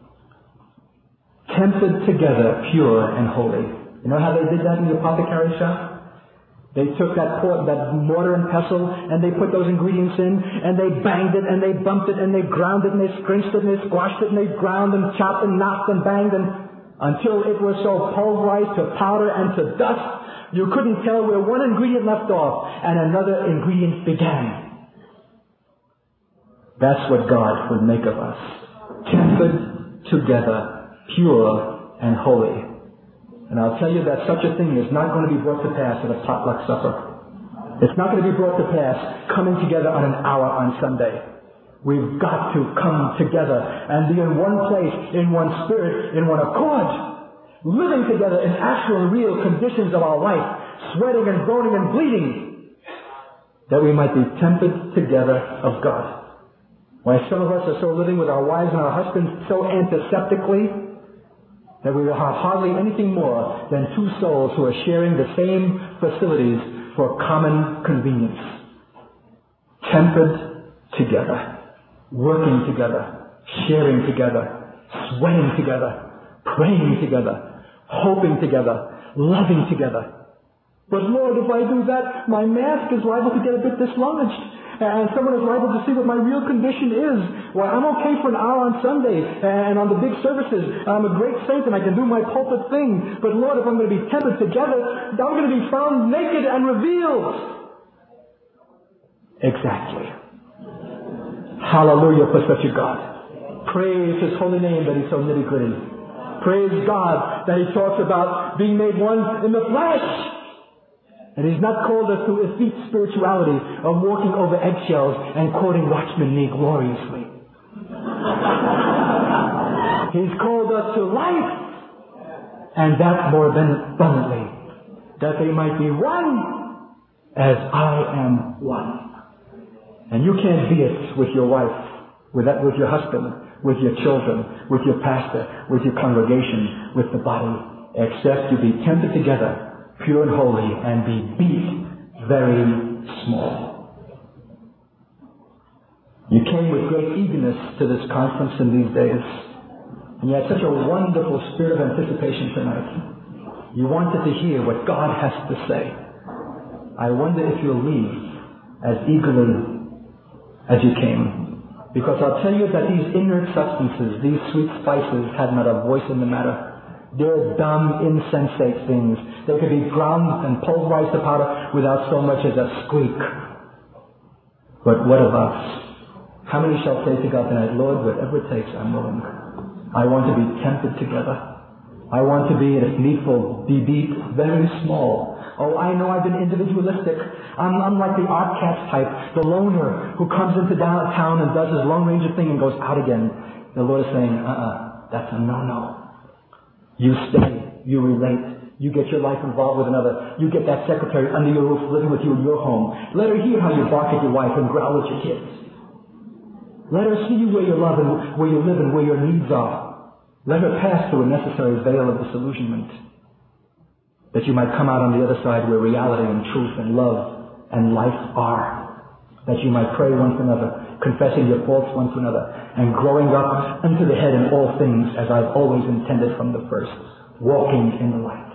Tempted together, pure and holy. You know how they did that in the apothecary shop? They took that port, that mortar and pestle, and they put those ingredients in, and they banged it, and they bumped it, and they ground it, and they scrunched it, and they squashed it, and they ground and chopped and knocked and banged, and until it was so pulverized to powder and to dust, you couldn't tell where one ingredient left off and another ingredient began. That's what God would make of us. Tempered together, pure and holy. And I'll tell you that such a thing is not going to be brought to pass at a potluck supper. It's not going to be brought to pass coming together on an hour on Sunday. We've got to come together and be in one place, in one spirit, in one accord, living together in actual and real conditions of our life, sweating and groaning and bleeding, that we might be tempered together of God. Why some of us are so living with our wives and our husbands so antiseptically that we will have hardly anything more than two souls who are sharing the same facilities for common convenience. Tempered together. Working together, sharing together, sweating together, praying together, hoping together, loving together. But Lord, if I do that, my mask is liable to get a bit dislodged, and someone is liable to see what my real condition is. Well, I'm okay for an hour on Sunday, and on the big services, I'm a great saint and I can do my pulpit thing. But Lord, if I'm going to be tempered together, I'm going to be found naked and revealed. Exactly. Hallelujah for such a God. Praise His holy name that He's so nitty-gritty. Praise God that he talks about being made one in the flesh. And he's not called us to effete spirituality of walking over eggshells and quoting Watchman Nee gloriously. He's called us to life, and that more abundantly, that they might be one as I am one. And you can't be it with your wife, with that, with your husband, with your children, with your pastor, with your congregation, with the body, except you be tempted together, pure and holy, and be beat very small. You came with great eagerness to this conference in these days, and you had such a wonderful spirit of anticipation tonight. You wanted to hear what God has to say. I wonder if you'll leave as eagerly as you came. Because I'll tell you that these inert substances, these sweet spices, have not a voice in the matter. They're dumb, insensate things. They could be ground and pulverized to powder without so much as a squeak. But what of us? How many shall say to God tonight, Lord, whatever it takes, I'm willing. I want to be tempted together. I want to be, if needful, be beat very small. Oh, I know I've been individualistic. I'm, I'm like the art cat type, the loner who comes into downtown and does his Lone Ranger thing and goes out again. The Lord is saying, uh-uh, that's a no-no. You stay, you relate, you get your life involved with another. You get that secretary under your roof living with you in your home. Let her hear how you bark at your wife and growl at your kids. Let her see you where you love and where you live and where your needs are. Let her pass through a necessary veil of disillusionment, that you might come out on the other side where reality and truth and love and life are. That you might pray one to another, confessing your faults one to another, and growing up unto the head in all things as I've always intended from the first, walking in the light.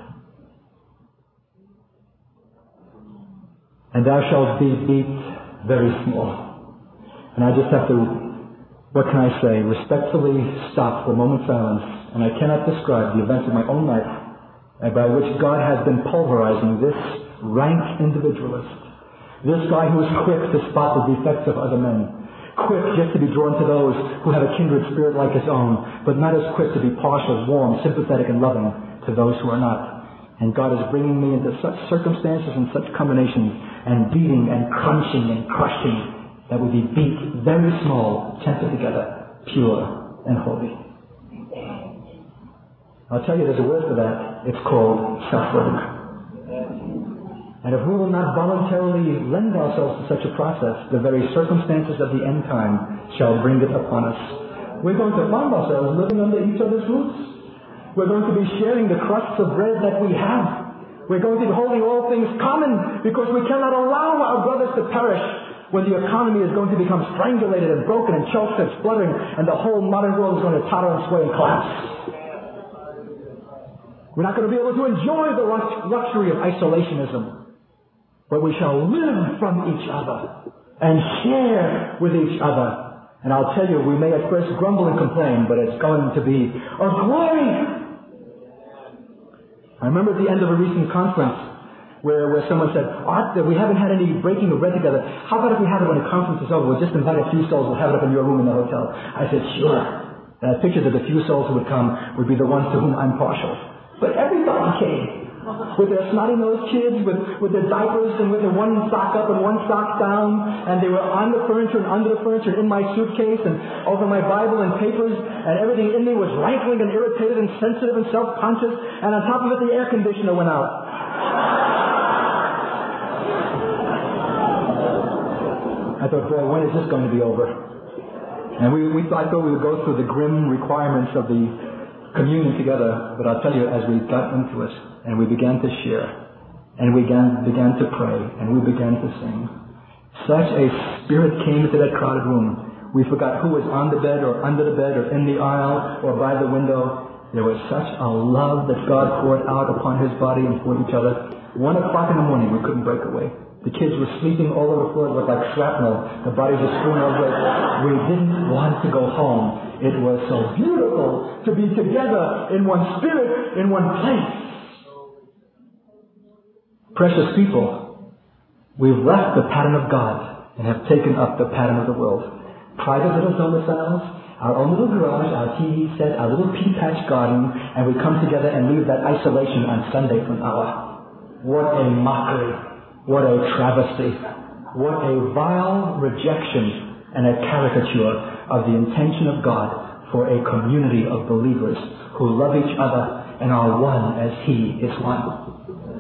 And thou shalt be beat very small. And I just have to, what can I say, respectfully stop for a moment's silence, and I cannot describe the events of my own life by which God has been pulverizing this rank individualist. This guy who is quick to spot the defects of other men. Quick just to be drawn to those who have a kindred spirit like his own, but not as quick to be partial, warm, sympathetic, and loving to those who are not. And God is bringing me into such circumstances and such combinations, and beating and crunching and crushing, that will be beat very small, tempted together, pure and holy. I'll tell you, there's a word for that. It's called suffering. And if we will not voluntarily lend ourselves to such a process, the very circumstances of the end time shall bring it upon us. We're going to find ourselves living under each other's roofs. We're going to be sharing the crusts of bread that we have. We're going to be holding all things common, because we cannot allow our brothers to perish when the economy is going to become strangulated and broken and choked and spluttering, and the whole modern world is going to totter and sway and collapse. We're not going to be able to enjoy the luxury of isolationism. But we shall live from each other and share with each other. And I'll tell you, we may at first grumble and complain, but it's going to be a glory. I remember at the end of a recent conference where, where someone said, Art, we haven't had any breaking of bread together. How about if we have it when the conference is over? We'll just invite a few souls. We'll have it up in your room in the hotel. I said, sure. And I pictured that the few souls who would come would be the ones to whom I'm partial. But everybody came. With their snotty-nosed kids, with, with their diapers, and with their one sock up and one sock down, and they were on the furniture and under the furniture, in my suitcase, and over my Bible and papers, and everything in me was rankling and irritated and sensitive and self-conscious, and on top of it, the air conditioner went out. I thought, boy, when is this going to be over? And we, we thought, though, we would go through the grim requirements of the communion together, but I'll tell you, as we got into it, and we began to share, and we began, began to pray, and we began to sing, such a spirit came into that crowded room. We forgot who was on the bed, or under the bed, or in the aisle, or by the window. There was such a love that God poured out upon His body and for each other. One o'clock in the morning, we couldn't break away. The kids were sleeping all over the floor. It looked like shrapnel. The bodies were strewn all over. We didn't want to go home. It was so beautiful to be together in one spirit, in one place. Precious people, we've left the pattern of God and have taken up the pattern of the world. Private little domiciles, Our own little garage, our T V set, our little pea patch garden, and we come together and leave that isolation on Sunday for an hour. What a mockery. What a travesty. What a vile rejection and a caricature of the intention of God for a community of believers who love each other and are one as He is one.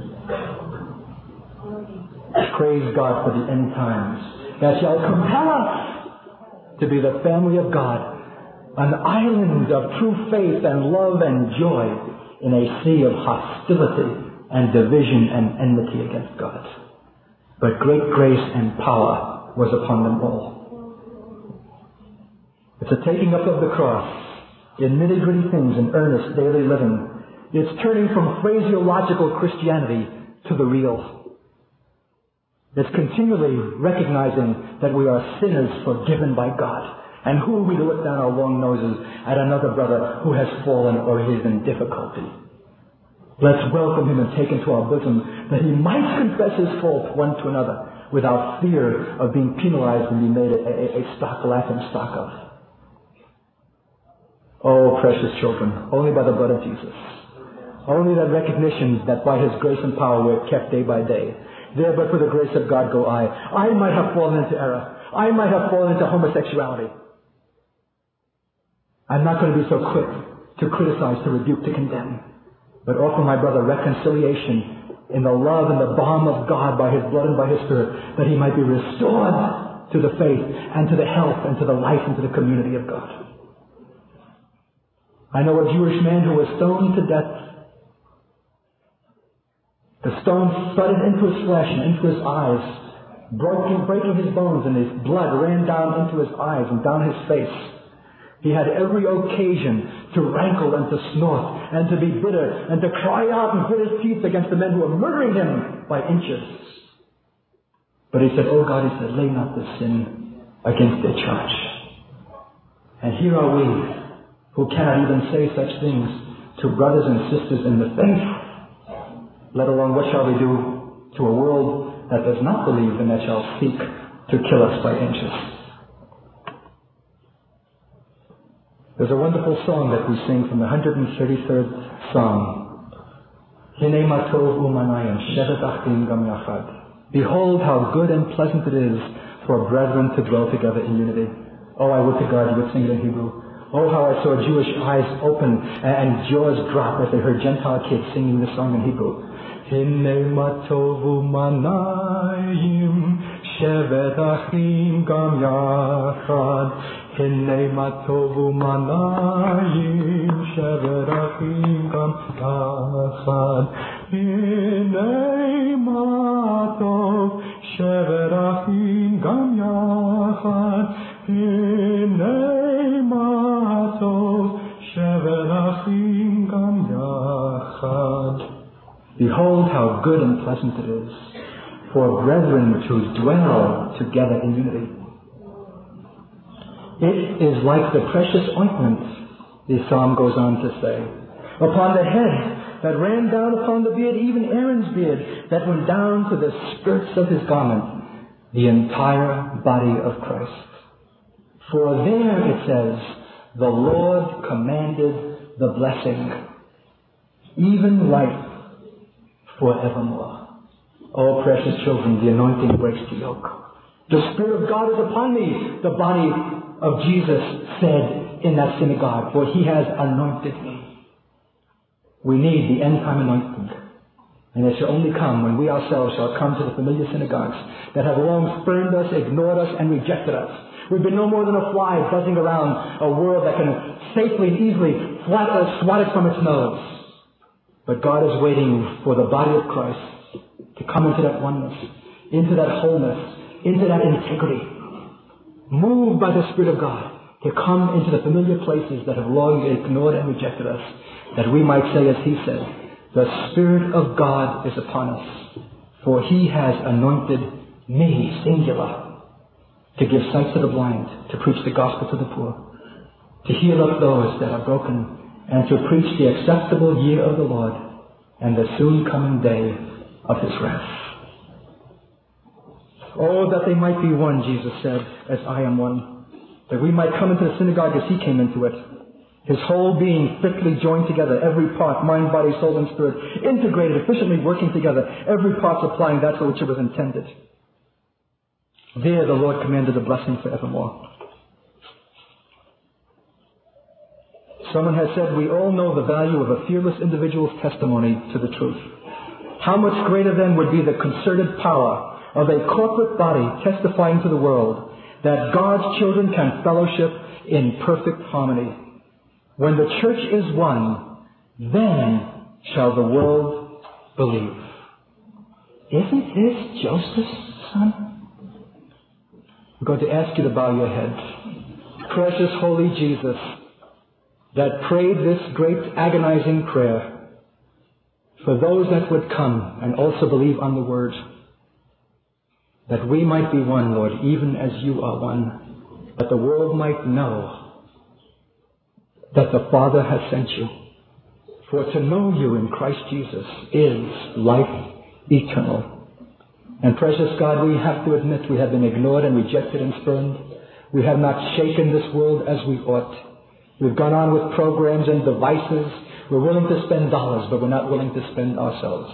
Praise God for the end times that shall compel us to be the family of God, an island of true faith and love and joy in a sea of hostility and division and enmity against God. But great grace and power was upon them all. It's a taking up of the cross in nitty-gritty things in earnest daily living. It's turning from phraseological Christianity to the real. It's continually recognizing that we are sinners forgiven by God. And who are we to look down our long noses at another brother who has fallen or is in difficulty? Let's welcome him and take into our bosom that he might confess his fault one to another without fear of being penalized and being made a, a, a stock, laughing stock of. Oh, precious children, only by the blood of Jesus. Only that recognition that by His grace and power we're kept day by day. There but for the grace of God go I. I might have fallen into error. I might have fallen into homosexuality. I'm not going to be so quick to criticize, to rebuke, to condemn, but offer my brother reconciliation in the love and the balm of God by His blood and by His Spirit, that he might be restored to the faith and to the health and to the life and to the community of God. I know a Jewish man who was stoned to death. The stone thudded into his flesh and into his eyes, broken, breaking his bones, and his blood ran down into his eyes and down his face. He had every occasion to rankle and to snort and to be bitter and to cry out and grit his teeth against the men who were murdering him by inches. But he said, "Oh God," he said, "lay not this sin against their church." And here are we who cannot even say such things to brothers and sisters in the faith, let alone what shall we do to a world that does not believe and that shall seek to kill us by inches. There's a wonderful song that we sing from the one hundred thirty-third Psalm. Hine ma tov u'manayim shevet achim gam yachad. Behold how good and pleasant it is for brethren to dwell together in unity. Oh, I would to God you would sing it in Hebrew. Oh, how I saw Jewish eyes open and jaws drop as they heard Gentile kids singing this song in Hebrew. Hine ma tov u'manayim shevet achim gam yachad. Hine ma tov u'manayim shevet achim gam yachad. Hine ma tov shevet achim gam yachad. Hine ma tov shevet achim gam yachad. Behold how good and pleasant it is for brethren to dwell together in unity. It is like the precious ointment, the psalm goes on to say, upon the head that ran down upon the beard, even Aaron's beard, that went down to the skirts of his garment, the entire body of Christ. For there, it says, the Lord commanded the blessing, even life forevermore. Oh, precious children, the anointing breaks the yoke. The Spirit of God is upon me, the body of Jesus said in that synagogue, for He has anointed me. We need the end-time anointing. And it shall only come when we ourselves shall come to the familiar synagogues that have long spurned us, ignored us, and rejected us. We've been no more than a fly buzzing around a world that can safely and easily flat, uh, swat it from its nose. But God is waiting for the body of Christ to come into that oneness, into that wholeness, into that integrity, moved by the Spirit of God, to come into the familiar places that have long ignored and rejected us, that we might say as He said, the Spirit of God is upon us, for He has anointed me, singular, to give sight to the blind, to preach the gospel to the poor, to heal up those that are broken, and to preach the acceptable year of the Lord and the soon coming day of His wrath. Oh, that they might be one, Jesus said, as I am one. that we might come into the synagogue as he came into it. His whole being fitly joined together, every part, mind, body, soul, and spirit, integrated, efficiently working together, every part supplying that for which it was intended. There the Lord commanded a blessing forevermore. Someone has said, we all know the value of a fearless individual's testimony to the truth. How much greater then would be the concerted power of a corporate body testifying to the world that God's children can fellowship in perfect harmony. When the church is one, then shall the world believe. Isn't this Joseph's son? I'm going to ask you to bow your heads. Precious, holy Jesus, that prayed this great agonizing prayer for those that would come and also believe on the word, that we might be one, Lord, even as you are one, that the world might know that the Father has sent you. For to know you in Christ Jesus is life eternal. And precious God, we have to admit we have been ignored and rejected and spurned. We have not shaken this world as we ought. We've gone on with programs and devices. We're willing to spend dollars, but we're not willing to spend ourselves.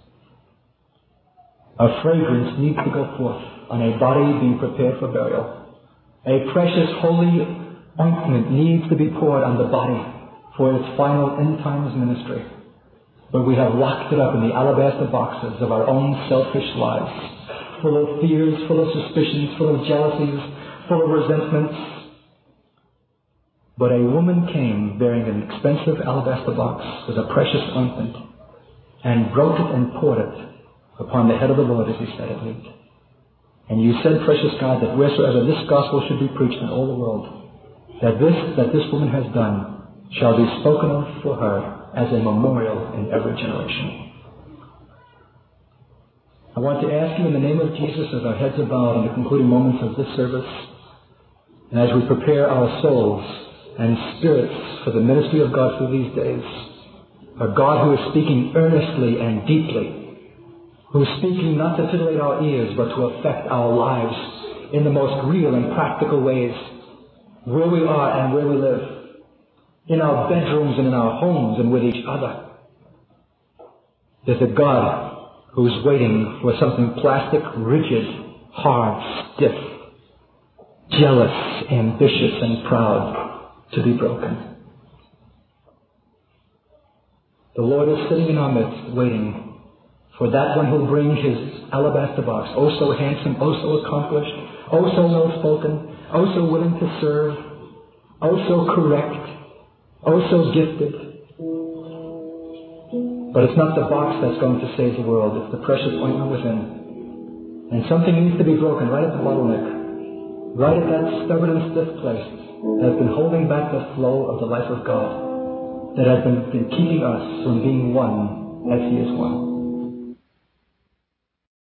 A fragrance needs to go forth on a body being prepared for burial. A precious holy ointment needs to be poured on the body for its final end times ministry. But we have locked it up in the alabaster boxes of our own selfish lives, full of fears, full of suspicions, full of jealousies, full of resentments. But a woman came bearing an expensive alabaster box with a precious ointment and broke it and poured it upon the head of the Lord as he said it would. And you said, precious God, that wheresoever this gospel should be preached in all the world, that this that this woman has done shall be spoken of for her as a memorial in every generation. I want to ask you in the name of Jesus, as our heads are bowed in the concluding moments of this service, and as we prepare our souls and spirits for the ministry of God through these days, a God who is speaking earnestly and deeply, who is speaking not to titillate our ears, but to affect our lives in the most real and practical ways, where we are and where we live, in our bedrooms and in our homes and with each other. There's a God who's waiting for something plastic, rigid, hard, stiff, jealous, ambitious, and proud to be broken. The Lord is sitting in our midst, waiting for that one who'll bring his alabaster box, oh so handsome, oh so accomplished, oh so well spoken, oh so willing to serve, oh so correct, oh so gifted. But it's not the box that's going to save the world, it's the precious ointment within. And something needs to be broken right at the bottleneck, right at that stubborn and stiff place that has been holding back the flow of the life of God, that has been, been keeping us from being one as he is one.